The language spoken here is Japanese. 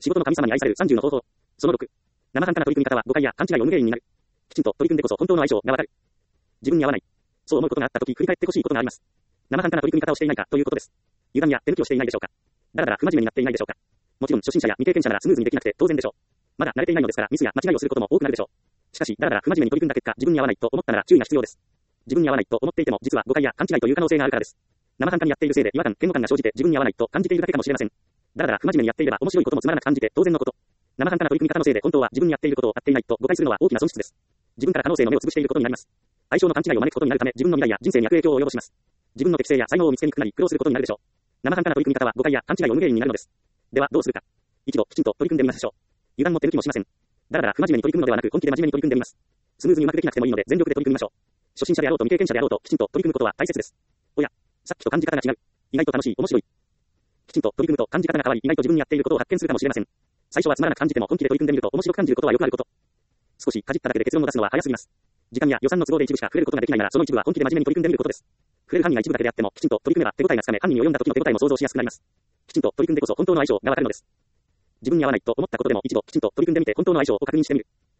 仕事の神様に愛される30の方法。その6。生半可な取り組み方は誤解や勘違いを生む原因になる。きちんと取り組んでこそ本当の相性がわかる。自分に合わない。そう思うことがあったとき振り返ってほしいことがあります。生半可な取り組み方をしていないかということです。油断や手抜きをしていないでしょうか。だらだら不真面目になっていないでしょうか。もちろん初心者や未経験者ならスムーズにできなくて当然でしょう。まだ慣れていないのですからミスや間違いをすることも多くなるでしょう。しかしだらだら不真面目に取り組んだ結果自分に合わないと思ったなら注意が必要です。自分に合わないと思っていても実は誤解や勘違いという可能性があるからです。生半可にやっているせいで違和感、嫌悪感が生じて自分に合わないと感じているだけかもしれません。だらだら不真面目にやっていれば面白いこともつまらなく感じて当然のこと。生半可な取り組み方のせいで本当は自分にやっていることをやっていないと誤解するのは大きな損失です。自分から可能性の目を潰していることになります。相性の勘違いを招くことになるため自分の未来や人生に悪影響を及ぼします。自分の適性や才能を見つけにくくなり苦労することになるでしょう。生半可な取り組み方は誤解や勘違いを生む原因になるのです。ではどうするか。一度きちんと取り組んでみましょう。油断も手抜きもしません。だらだら不真面目に取り組むのではなく本気で真面目に取り組んでみます。スムーズにうまくできなくてもいいので全力で取り組みましょう。初心者であろうと未経験者であろうときちんと取り組むことは大切です。おや、さっきと感じ方が違う。意外と楽しい、面白い。きちんと取り組むと感じ方が変わり意外と自分にやっていることを発見するかもしれません。最初はつまらなく感じても本気で取り組んでみると面白く感じることはよくあること。少しかじっただけで結論を出すのは早すぎます。時間や予算の都合で一部しか触れることができないならその一部は本気で真面目に取り組んでみることです。触れる範囲が一部だけであってもきちんと取り組めば手応えがつかめ犯人を読んだ時の手応えも想像しやすくなります。きちんと取り組んでこそ本当の相性がわかるのです。自分に合わないと思ったことでも一度きちんと取り組んでみて本当の相性を確認してみる。